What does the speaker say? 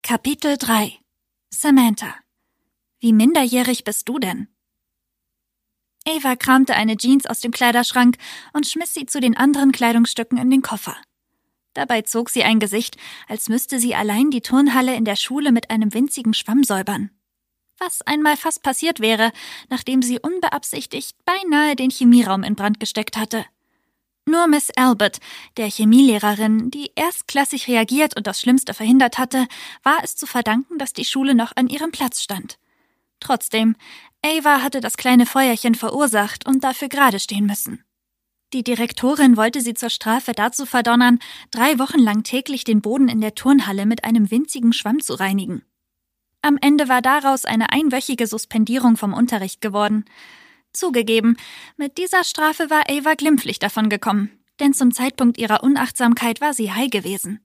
Kapitel 3 Samantha. Wie minderjährig bist du denn? Ava kramte eine Jeans aus dem Kleiderschrank und schmiss sie zu den anderen Kleidungsstücken in den Koffer. Dabei zog sie ein Gesicht, als müsste sie allein die Turnhalle in der Schule mit einem winzigen Schwamm säubern. Was einmal fast passiert wäre, nachdem sie unbeabsichtigt beinahe den Chemieraum in Brand gesteckt hatte. Nur Miss Albert, der Chemielehrerin, die erstklassig reagiert und das Schlimmste verhindert hatte, war es zu verdanken, dass die Schule noch an ihrem Platz stand. Trotzdem, Ava hatte das kleine Feuerchen verursacht und dafür gerade stehen müssen. Die Direktorin wollte sie zur Strafe dazu verdonnern, 3 Wochen lang täglich den Boden in der Turnhalle mit einem winzigen Schwamm zu reinigen. Am Ende war daraus eine einwöchige Suspendierung vom Unterricht geworden. Zugegeben, mit dieser Strafe war Ava glimpflich davon gekommen, denn zum Zeitpunkt ihrer Unachtsamkeit war sie high gewesen.